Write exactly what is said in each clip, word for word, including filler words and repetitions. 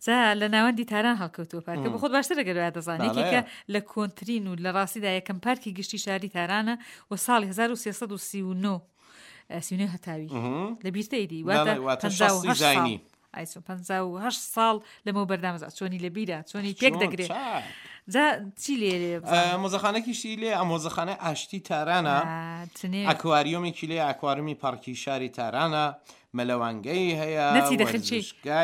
جا لە ناوەندی تاران هەڵکەوتووە پارکە بە خۆت باشتر دەگەرە دەزانێت کە لە کۆنترین و لە ڕاستیدا یەکەم پارکی گشتی شاری تارانە و ساڵی هەزار و سێسەد و سی و نۆ سیونێ هەتاوی لە بیرتەیدی واتە زینی ئایسۆ پەنجا و هەشت ساڵ لەمەوە بەردامەزا چۆنی لە بیرە چۆنی پێک دەگرێت جا چی لێ مۆزەخانەکیشی لێ ئەم مۆزەخانە ئاشتی تارانە ئەکواریۆمێکی لێ ئەکواریۆمی پارکی شاری تارانە مەلەوانگەی هەیە نەچی دەخنچی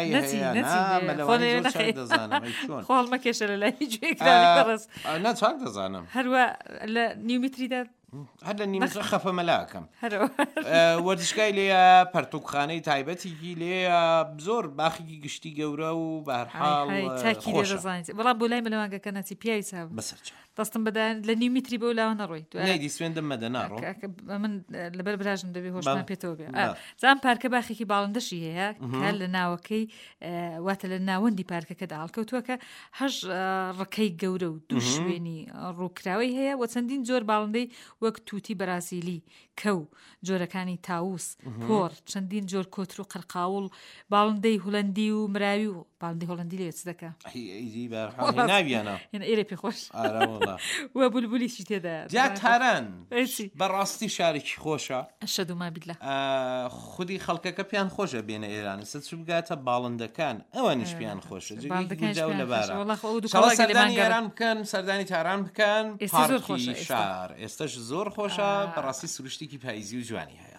خۆڵمە کێشە لە لای هیچ نەچاک دەزانم هەروە لە نیومیتریدا هەر لە نیمە خەفە مەلاکەم وەردشگای لێە پەرتوکخانەی تایبەتێکی لێە زۆر باخێکی گشتی گەورە و بەهەرحاڵ بەڵام بۆ لای مەلەوانگەکە نەچی پیاوی چاو بەسەرچ دەستم بەدایان لە نیومیتری بۆ لاوە نەڕۆی نەیدی سوێندم مەدە ناڕۆ من لەبەر براژم دەبێ هۆشمان پێتەوە بێ زان پارکە باخێکی باڵندەشی هەیە کە لە ناوەکەی واتە لە ناوەندی پارکەکەدا هەڵکەوتووە کە هەژ ڕکەی گەورە و دوو شوێنی ڕووکراوی هەیە و چەندین جۆر باڵندەی وەک تووتی بەرازیلی کەو جۆرەکانی تاووس پۆڕ چەندین جۆر کۆتر و قەرقاوڵ باڵندەی هۆلەندی و مراوی و باڵندەی هۆلەندی لێ چ دەکا ناویانە ئێرە پێ خۆش وە بولبولیشی تێدا جا تاران بەڕاستی شارێکی خۆشە ئەشەدوما بیدلە خودی خەڵکەکە پیان خۆشە بێنە ئێرانی سەد چ بگاتە باڵندەکان ئەوانیش پیان خۆشە جاو لەبارە سەردانی ئێران بکەن سەردانی تاران بکەن پارکی شار ئێستاش زۆر خۆشە بەڕاستی سروشتێکی پاییزی و جوانی هەیە